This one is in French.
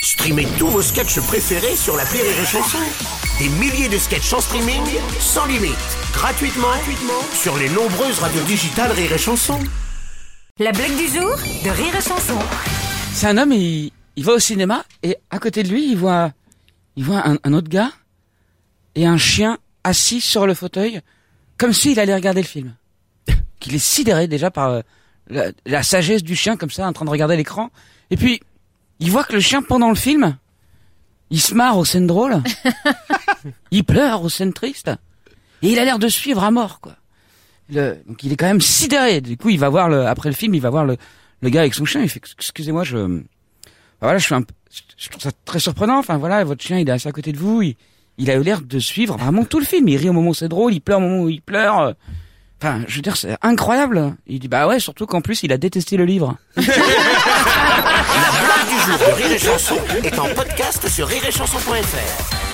Streamez tous vos sketchs préférés sur l'appli Rire et Chanson. Des milliers de sketchs en streaming, sans limite, gratuitement sur les nombreuses radios digitales Rire et Chanson. La blague du jour de Rire et Chanson. C'est un homme, il va au cinéma et à côté de lui, il voit un autre gars et un chien assis sur le fauteuil, comme s'il allait regarder le film. Qu'il est sidéré déjà par la sagesse du chien, comme ça, en train de regarder l'écran. Et puis, il voit que le chien, pendant le film, il se marre aux scènes drôles, il pleure aux scènes tristes, et il a l'air de suivre à mort, quoi. Donc il est quand même sidéré. Du coup, il va voir après le film, il va voir le gars avec son chien. Il fait excusez-moi, je trouve ça très surprenant. Enfin voilà, votre chien, il est assis à côté de vous. Il a eu l'air de suivre vraiment tout le film. Il rit au moment où c'est drôle, il pleure au moment où il pleure. Enfin, je veux dire, c'est incroyable. Il dit bah ouais, surtout qu'en plus, il a détesté le livre. La blague du jour de Rire et Chanson est en podcast sur rireetchanson.fr.